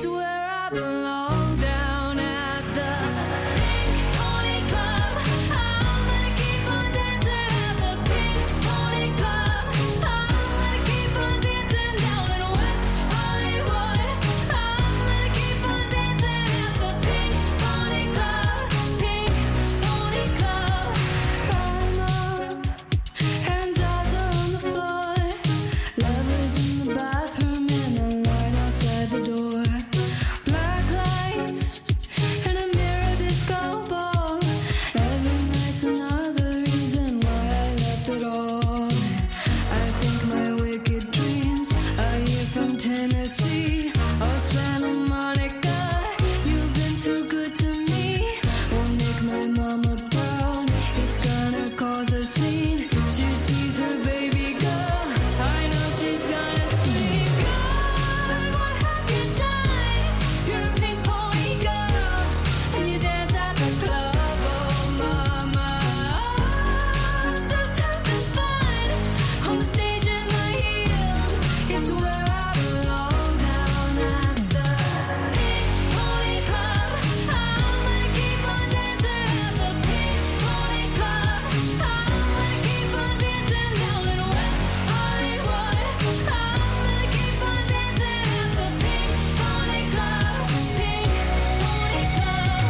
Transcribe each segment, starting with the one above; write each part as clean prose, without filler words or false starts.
It's where I belong, down at the Pink Pony Club. I'm gonna keep on dancing at the Pink Pony Club. I'm gonna keep on dancing down in West Hollywood. I'm gonna keep on dancing at the Pink Pony Club. Pink Pony Club. I'm up and dolls are on the floor. Lovers in the bathroom and a line outside the door. Black lights and a mirror disco ball. Every night's another reason why I left it all. I think my wicked dreams are here from Tennessee or Santa Monica. You've been too good to me. Won't make my mama proud. It's gonna cause a scene. She sees her baby girl. I know she's gonna scream. God, what have you done? You're a pink pony girl, and you dance at the club. Oh, mama, I'm just having fun on the stage in my heels. It's where I belong, down at the Pink Pony Club. I'm gonna keep on dancing at the Pink Pony Club. I'm gonna keep on dancing down in West Hollywood. I'm gonna keep on dancing at the Pink Pony Club. Pink Pony Club.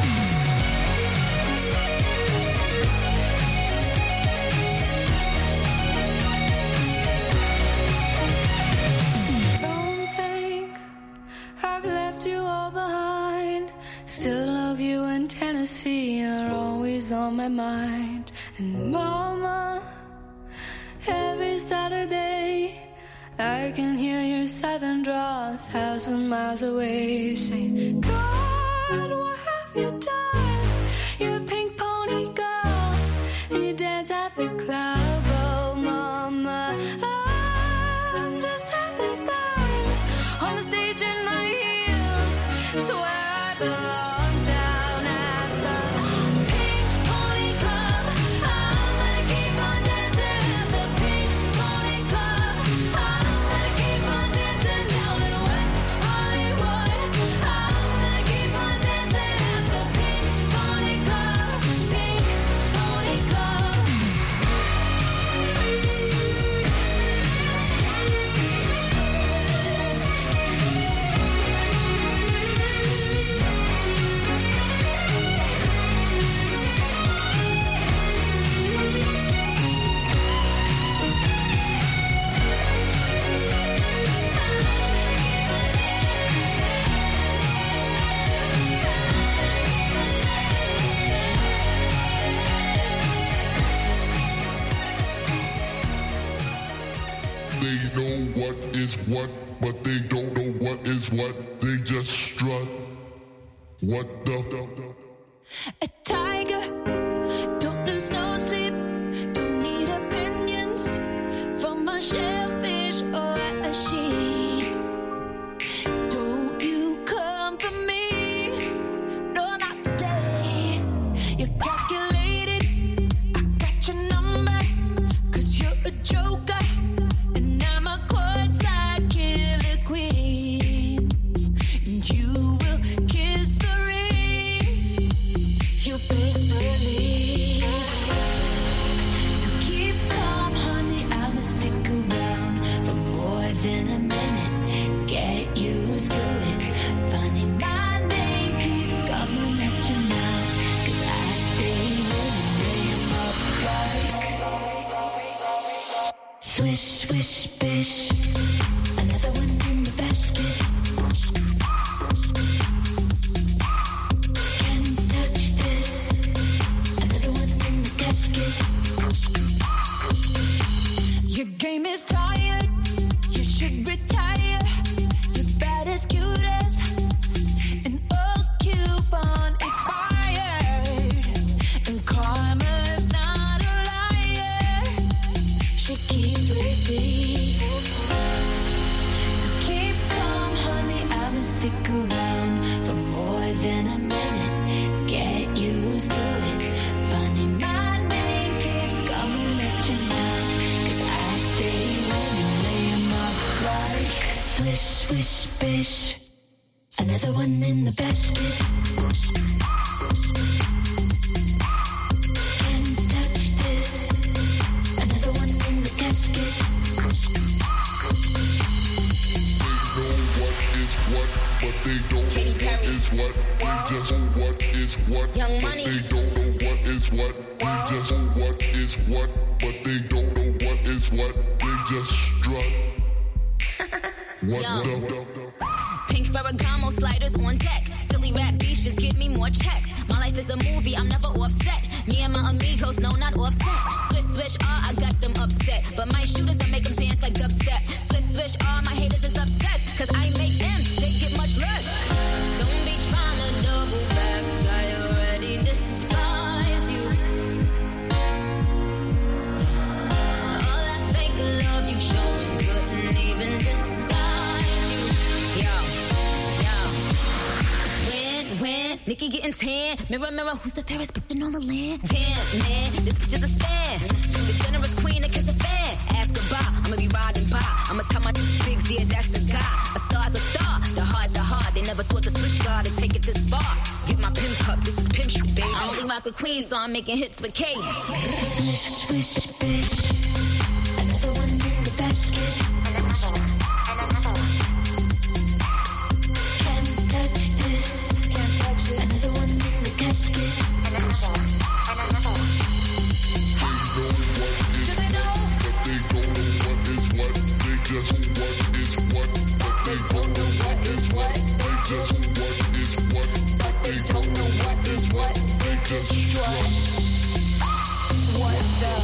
Don't think I've left you all behind. Still love you, and Tennessee are always on my mind. And mama, every Saturday I can hear your southern drawl 1,000 miles away, saying, God, what have you done? You're a pink pony girl, and you dance at the club. Oh, mama, I'm just having fun on the stage in my heels. It's where I belong, down at the Pink Pony Club. I'm gonna keep on dancing at the Pink Pony Club. I'm gonna keep on dancing down in West Hollywood. I'm gonna keep on dancing at the Pink Pony Club. Pink Pony Club. They know what is what, but they don't know what is what. They just strut. What the? A tiger, don't lose no sleep. Don't need opinions from a shellfish or a sheep. Don't you come for me, no, not today. You're calculated, I got your number, 'cause you're a joker, and I'm a courtside killer queen. And you will kiss the ring you best believe. So keep calm, honey, I'ma stick around for more than a minute. Get used to it. Funny, my name keeps coming at your mouth, 'cause I stay with him up like swish, swish, bish. Another one in the basket. Can't touch this. Another one in the casket. Your game is tired. You should retire. You're bad as cute as an old coupon expired. And karma's not a liar. She keeps receipts. So keep calm, honey, I'ma stick around for more than a minute. Get used to it. Funny, my name keeps coming at your mouth, 'cause I stay with him, lay him up like swish, swish, bish. Another one in the basket. Can't touch this. Another one in the casket. They know what is what, but they don't Katy know Perry. what is what. They just know what is what, Young but Money. they don't know what is what. They just know what is what, but they don't know what is what. They just strut. What Yo. the? Pink Ferragamo sliders on deck. Silly rap beefs, just give me more checks. My life is a movie, I'm never offset. Me and my amigos, no, not offset. Swish, swish, I got them upset. But my shooters, I make them dance like dubstep. Swish, swish, my haters is upset. Cause I make M's, they get much less. Don't be trying to double back, I already despise you. All that fake love you showing couldn't even disguise you. Yo. When Nikki getting tan, mirror, mirror, who's the fairest bitch on the land? Damn, man, this bitch is a stan. The generous queen that kiss a fan. Ask goodbye, I'ma be riding by. I'ma tell my bigs, yeah, that's the guy. A star's a star, the hard. They never thought to switch guard and take it this far. Get my pimp cup, this is pimp shit, baby. I only rock with queens, so I'm making hits with Katy. Swish, swish, bitch. Another one in the basket. Can't touch this. Another one in the casket. They know what is Do they know? but they don't know what is what. They just know what is what, but they don't know what is what. They just know what is what, but they don't know what is what. They just strut. What the?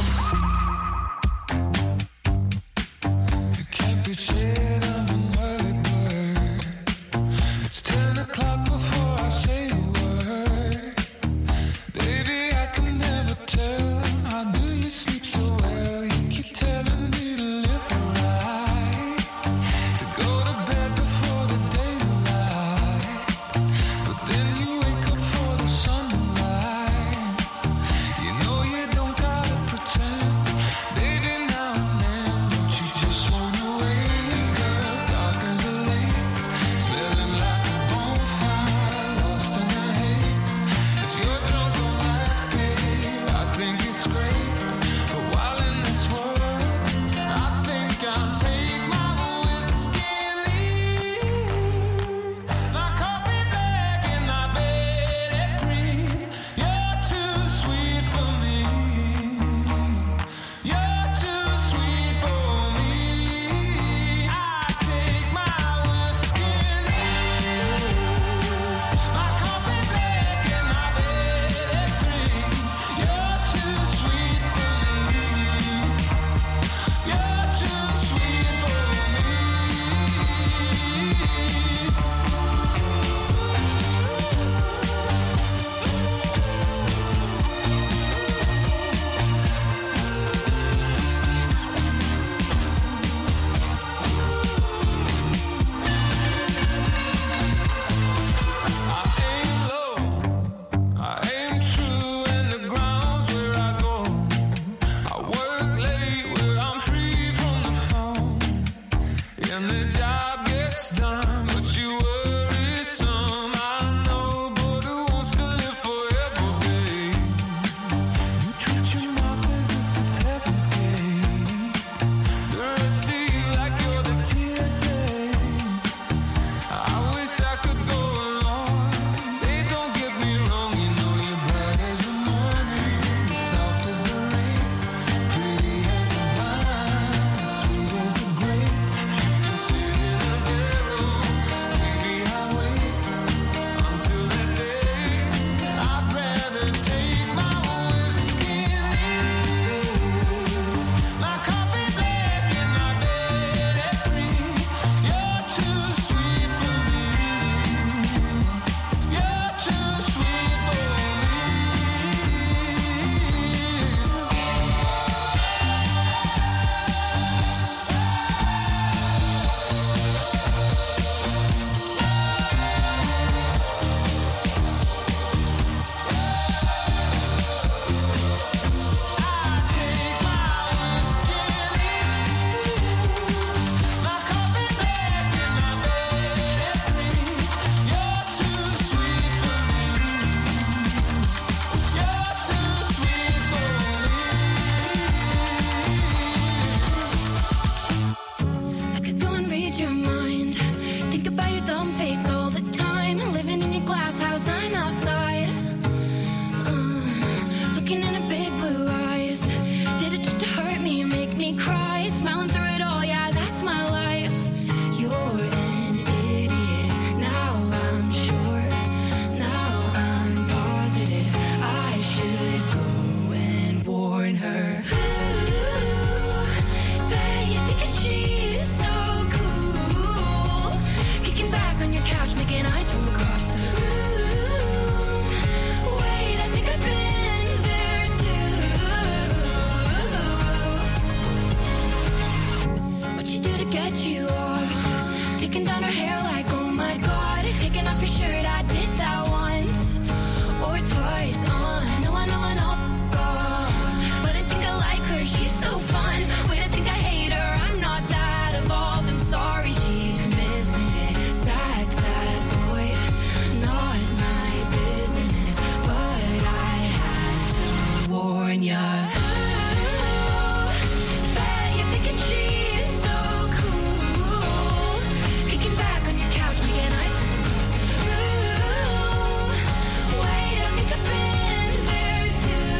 You can't be scared, I'm an early bird. It's 10 o'clock before I say a word. Baby, I can never tell. How do you sleep so well? You keep telling me to live right, to go to bed before the daylight. But then you wake up for the sunrise. You know you don't gotta pretend. Baby, now and then, don't you just wanna wake up? Dark as the lake, smelling like a bonfire, lost in the haze. If you're drunk on life, babe, I think it's great. But while in this world, I think I'll take my whiskey and leave. My coffee black and my bed at 3. You're too sweet for me. You're too sweet for me. I take my whiskey and leave. My coffee black and my bed at 3. You're too sweet for me. You're too sweet for me. I aim low, I aim true, and the ground's where I go. I work late where I'm free from the phone, and the job gets done, but you worry some. I know, but who wants to live forever, babe? You treat your mouth as if it's heaven's gate. The rest of you like you're the TSA. I wish I could go along. They don't get me wrong, you know you're bright as the morning, soft as the rain, pretty as a vine, sweet as a grape. If you can sit in a barrel, maybe think about your dumb face all the time. Living in your glass house, I'm outside. Looking in her big blue eyes. Did it just to hurt me and make me cry? Smiling through it all, yeah, that's my life. You're an idiot. Now I'm sure. Now I'm positive. I should go and warn her. Ooh, bet you think that she's so cool. Kicking back on your couch, making eyes from across the room. Wait, I think I've been there too. What you do to get you off? Taking down her hair like, oh my god. Taking off your shirt, I did that once or twice. No, I know, God. But I think I like her, she's so fun. Wait, I think I hate her, I'm not that evolved. I'm sorry, she's missing it. Sad, sad boy, not my business. But I had to warn ya. Bet you're thinking she's so cool. Kicking back on your couch, making eyes from across the room. Wait, I think I've been there too.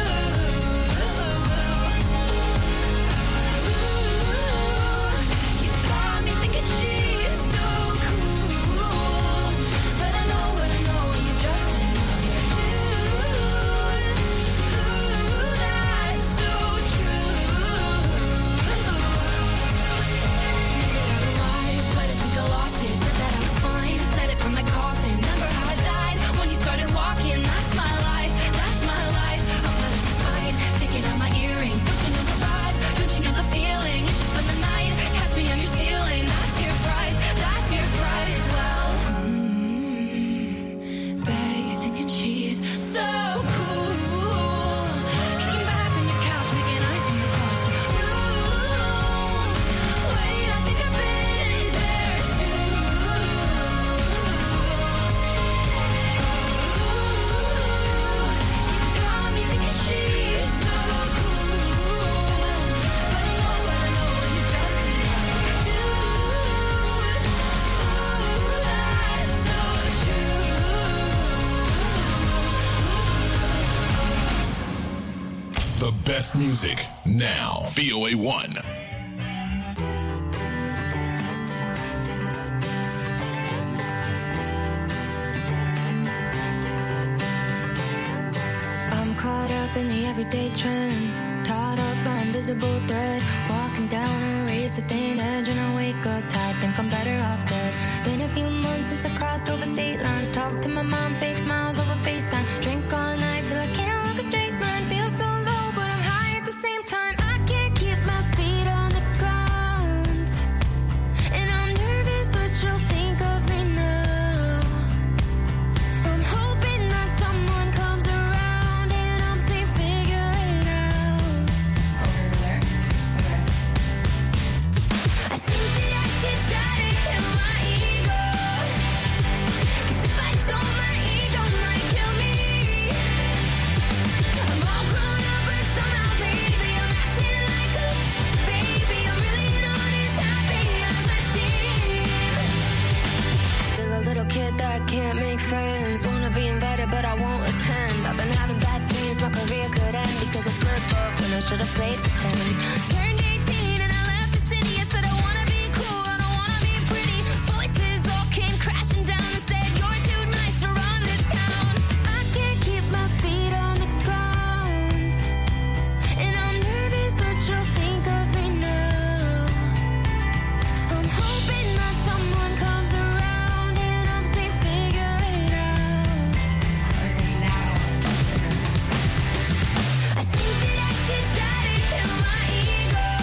You got me thinking she's so cool. But I know what I know, and you're just another dude. That's so true. Alive, but I think I lost it. Said that I was fine, said it from my coffin. Remember how I died when you started walking? That's my life, that's my life. I'll put up a fight, taking out my earrings. Don't you know the vibe? Don't you know the feeling? You should spend the night, catch me on your ceiling. That's your price, that's your price. Well, bet you're thinking she's so cool. Kicking back on your couch, making eyes from across the room. Wait, I think I've been there too. You got me thinking she's so cool. But I know what I know, and you're just another dude. That's so true. The best music now. VOA1. I'm caught up in the everyday trend, tied up by invisible thread, walking down a razor thin edge, and I wake up tired, think I'm better off dead. Been a few months since I crossed over state lines, talk to my mom, fake smiles over FaceTime, drink all night till I can't walk a straight line, feel so low but I'm high at the same time. I can't keep my feet on the ground, and I'm nervous what you'll think of me now. I'm hoping that someone comes around and helps me figure it out. Over there. Okay. I think that I should try to kill my ego. 'Cause if I don't, my ego might kill me. I'm all grown up, but somehow lately I'm acting like a baby. I'm really not as happy as I seem. Still a little kid that can't make friends. Wanna be invited, but I won't attend. I've been having bad dreams, my career could end because I slipped up when I should have played pretend. Turned 18 and I left the city. I said I wanna be cool, I don't wanna be pretty. Voices all came crashing down and said you're too nice to run this town. I can't keep my feet on the ground, and I'm nervous what you'll think of me now. I'm hoping that someone comes around and helps me figure it out. I think that I should try to kill my ego.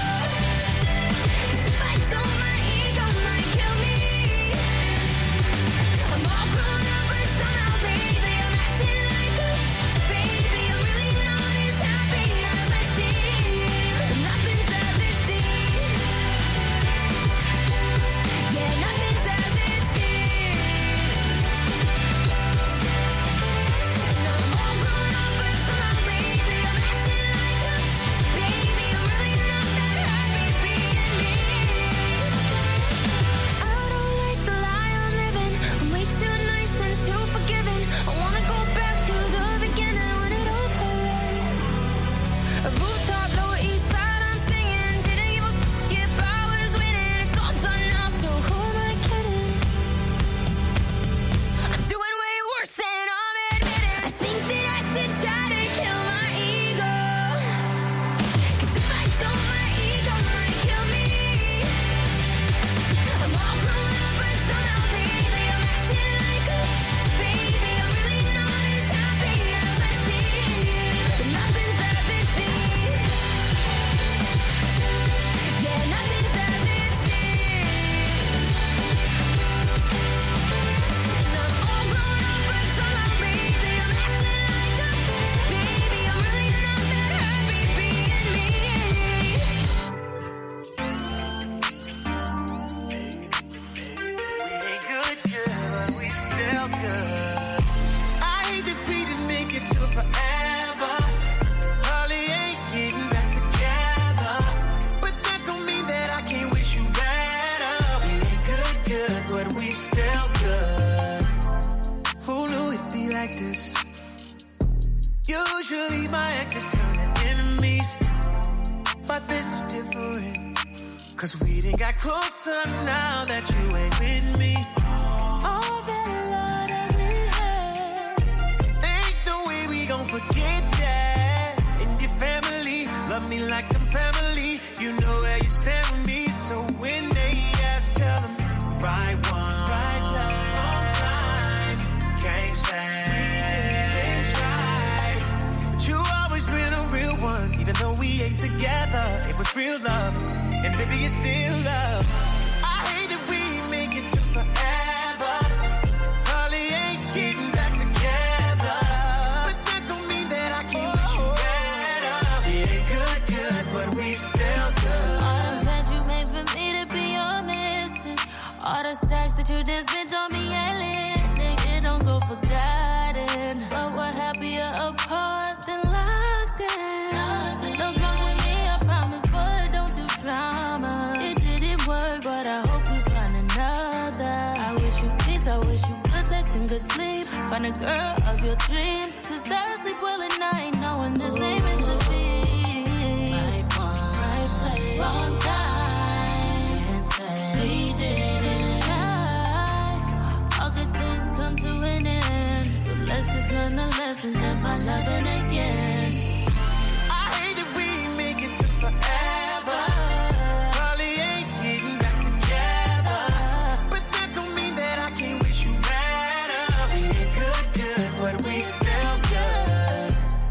good. I hate that we didn't make it to forever. Probably ain't getting back together, but that don't mean that I can't wish you better. We ain't good, but we still good. Who knew it'd be like this? Usually my exes turn to enemies, but this is different. Cause we done got closer now that you ain't with me. All that love that we had, ain't no way we gon' forget that. And your family love me like I'm family. You know where you stand with me. So when they ask, tell them right one, right time, wrong times. Can't say it's right, but you always been a real one. Even though we ain't together, it was real love. And baby, it's still love. I hate that we make it to forever. Probably ain't getting back together, but that don't mean that I can't wish you better. We ain't good, but we still good. All the plans you made for me to be your missus, all the stacks that you just spent on me ain't lit. It don't go forgotten, but we're happier apart than locked in. Nothing's wrong with me, I promise, but don't do drama. It didn't work, but I hope we find another. I wish you peace, I wish you good sex and good sleep. Find a girl of your dreams, cause I sleep well at night knowing this ain't meant to be. Right one, right place, wrong time. Can't say we didn't try. All good things come to an end, so let's just learn the lessons and find loving again. I hate that we make it to forever. Probably ain't getting back together, but that don't mean that I can't wish you better. We ain't good, but we still good.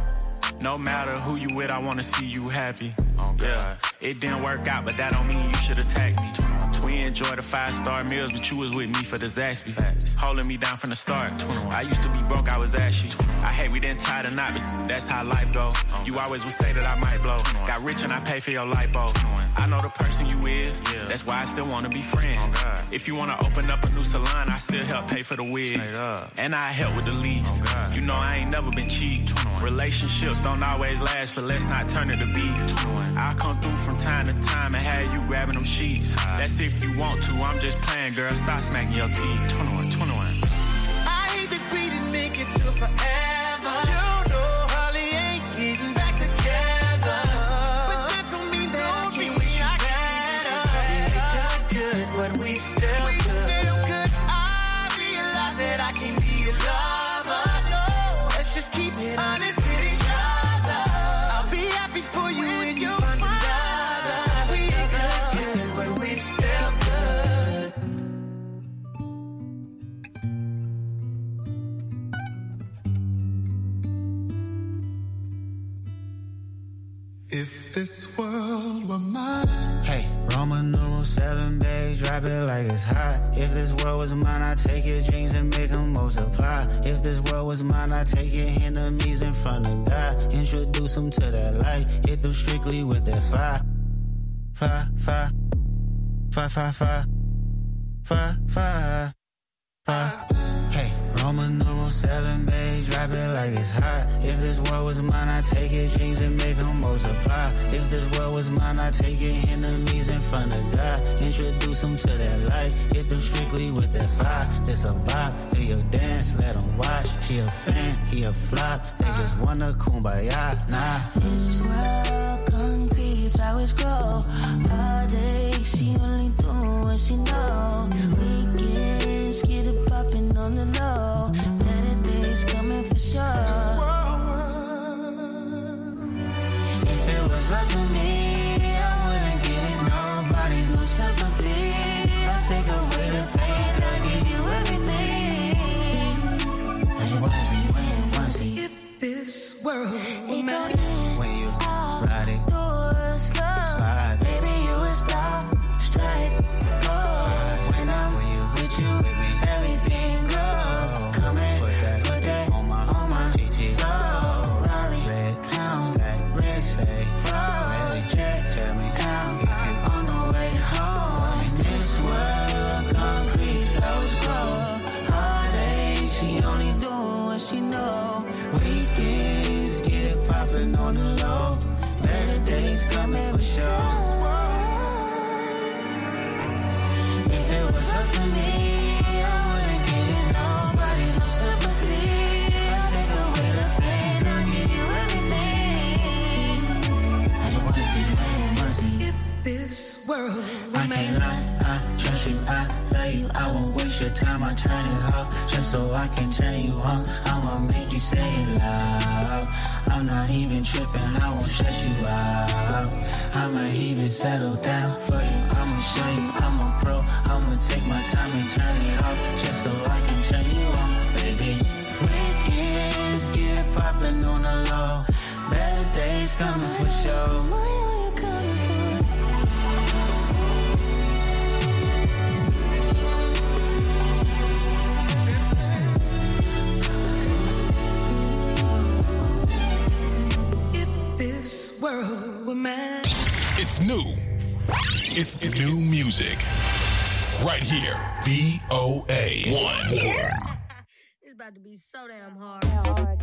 No matter who you with, I wanna see you happy. Yeah, it didn't work out, but that don't mean you should attack me. We enjoy the 5-star meals, but you was with me for the Zaxby. Holding me down from the start. I used to be broke, I was ashy. I hate we didn't tie the knot, but that's how life go. You always would say that I might blow. Got rich and I pay for your lipo. I know the person you is, that's why I still wanna be friends. If you wanna open up a new salon, I still help pay for the wigs. And I help with the lease. You know I ain't never been cheap. Relationships don't always last, but let's not turn it to beef. I'll come through from time to time and have you grabbing them sheets. That's if you want to, I'm just playing, girl. Stop smacking your teeth. 21. I hate that we didn't make it to forever. You know Holly ain't getting back together, but that don't mean that I can't wish you better. We ain't good, but we still good. I realize that I can't be a lover. No, let's just keep it honest with each other. I'll be happy for you when you find another. We ain't good, but we still good. If this world were mine. Hey, Roman numeral 7, babe, drop it like it's hot. If this world was mine, I'd take your dreams and make them multiply. If this world was mine, I'd take your enemies in front of God. Introduce them to that light, hit them strictly with that fire. Hey, Roman numeral 7, babe, drop it like it's hot. If this world was mine, I'd take your dreams and make them multiply. If this world was mine, I'd take your enemies in front of God. Introduce them to that light, hit them strictly with that fire. This a vibe, do your dance, let them watch. She a fan, he a flop, they just wanna kumbaya, nah. This world concrete, flowers grow all day. She only do what she know. Weekends get it popping on the low. Better days coming for sure. If it was up to me, I wouldn't give nobody no sympathy. I'll take away the pain, I'll give you everything. I just wanna see If this world were mine. When you ride it, slide. Baby, you would stop, strike, pause. When you with waste your time, I turn it off just so I can turn you on. I'ma make you say it loud. I'm not even tripping, I won't stress you out. I'ma even settle down for you. I'ma show you I'm a pro. I'ma take my time and turn it off just so I can turn you on, baby. Weekends get poppin' on the low. Better days coming for sure. What are you coming for? World with man. It's new. It's new music. Right here. VOA 1. It's about to be so damn hard.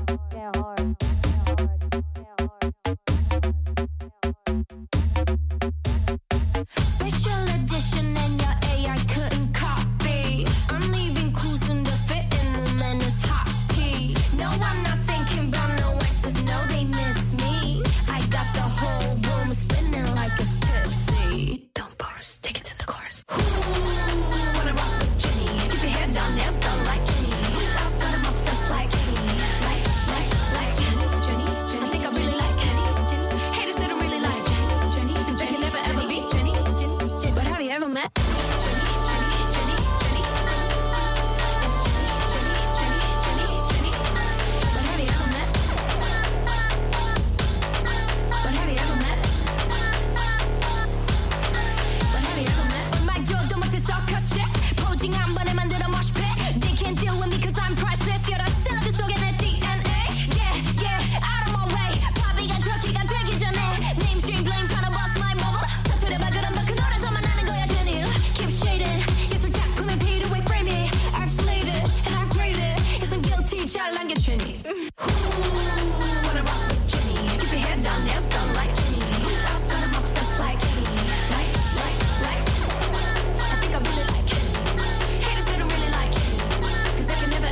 Special edition and your AI couldn't copy. I'm leaving clues in the fitting room and it's hot tea. No, I'm not thinking about no exes. No, they miss me. I got the whole room spinning like it's tipsy. Don't pause, take it to the chorus. Ooh, wanna rock with Jenny? Keep your head down, nails done like Jenny. I'll start 'em obsessed like Jenny. Like Jenny. I think I really like Jenny. Haters they don't really like Jenny. Cause they can never ever be Jenny. But have you ever met Jenny? It's Jenny. But have you ever met? When my jaw don't want to suck her shit. 포징 한 번에 만들어 mosh pit. They can't deal with me cause I'm priceless. You're the cell of 속에 내 DNA. Yeah, out of my way. 바비가 저기가 되기 전에. Mainstream blame trying to bust my bubble. 터뜨려봐 그럼 너 그 노래서만 나는 거야 Jenny. Keep shading. 예술 작품에 beat away frame it. I've slayed it and I've graded. Isn't guilty 잘난 게 Jenny. Wanna rock with Jenny. Keep your head down, nails done like Jenny. I'll start 'em obsessed like Jenny. Like. I think I really like Jenny. Haters they don't really like Jenny. Cause they can never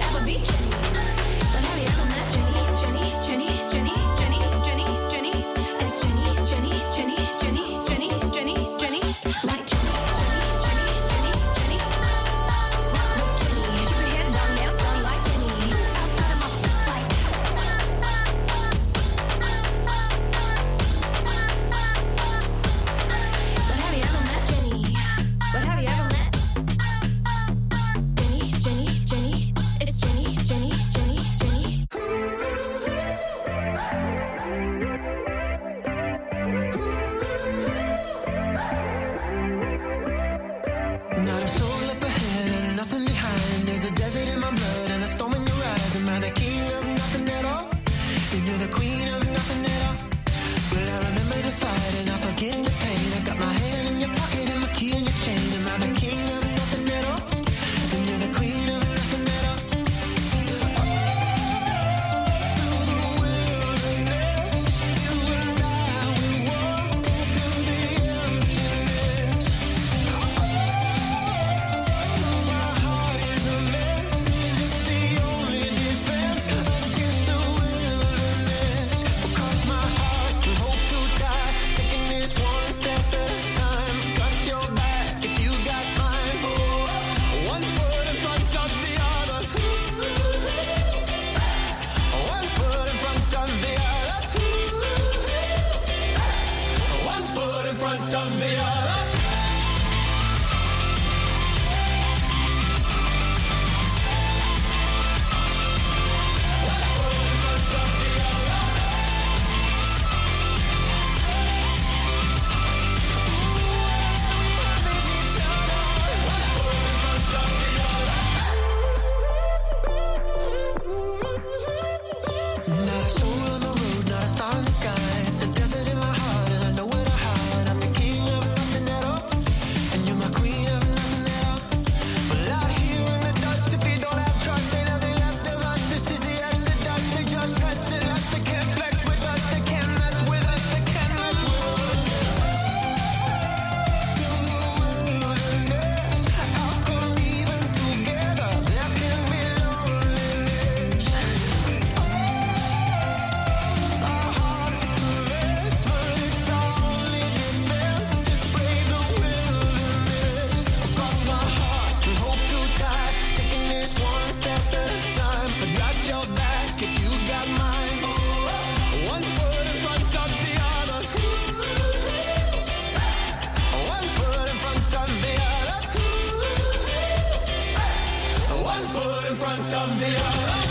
front of the other.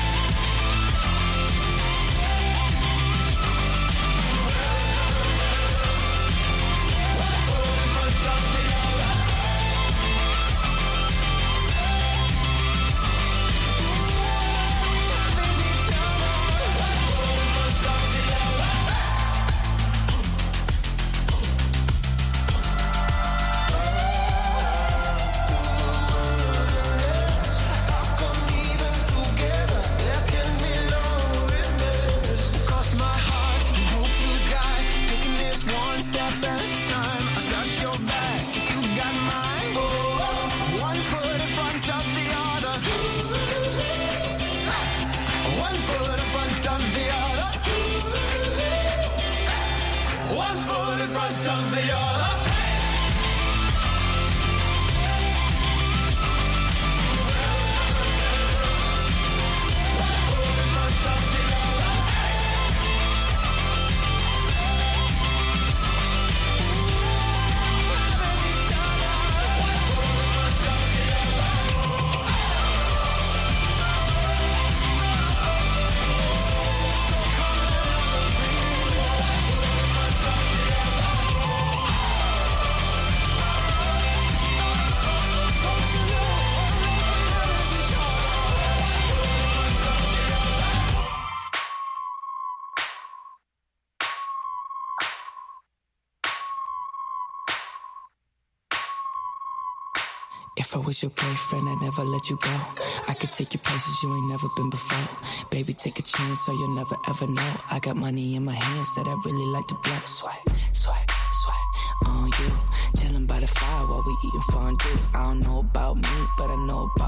If I was your boyfriend, I'd never let you go. I could take you places you ain't never been before. Baby, take a chance so you'll never ever know. I got money in my hands that I really like to blow. Swipe, swipe, swipe on you. Chilling by the fire while we eating fondue. I don't know about me, but I know about